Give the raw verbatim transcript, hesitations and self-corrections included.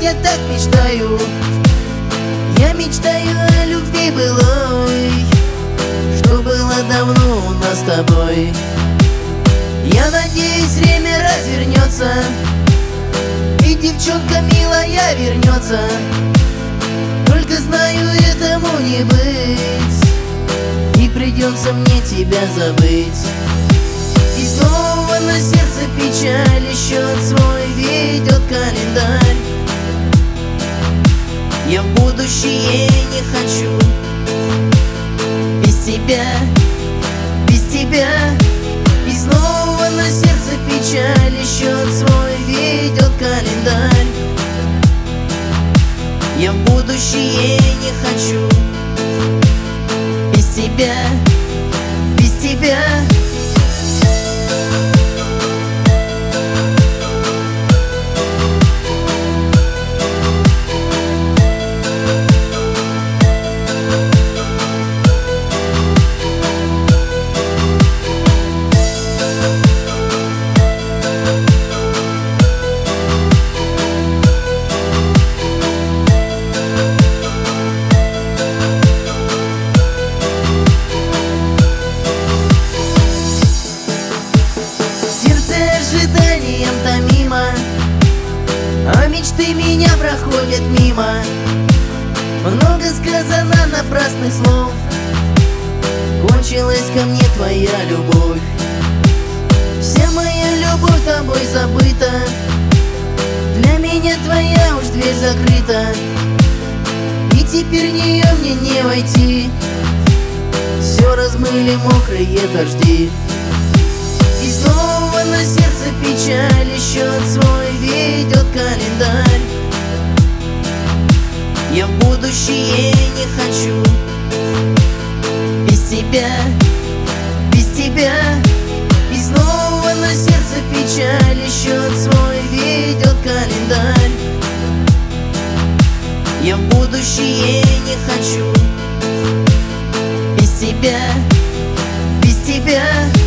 я так мечтаю. Я мечтаю о любви былой, что было давно у нас с тобой. Я надеюсь, время развернется, и девчонка милая вернется. Только знаю, этому не быть, и придется мне тебя забыть. И снова на сердце печаль, и счет свой ведет календарь. Я в будущее не хочу без тебя, без тебя. И снова на сердце печаль, и счет свой ведет календарь. Я в будущее не хочу без тебя, без тебя. Ожиданием томимо, а мечты меня проходят мимо. Много сказано напрасных слов, кончилась ко мне твоя любовь. Вся моя любовь тобой забыта, для меня твоя уж дверь закрыта, и теперь в нее мне не войти. Все размыли мокрые дожди. И снова на сердце печаль, и счет свой ведет календарь. Я в будущее не хочу без тебя, без тебя. И снова на сердце печаль, и счет свой ведет календарь. Я в будущее не хочу без тебя, без тебя.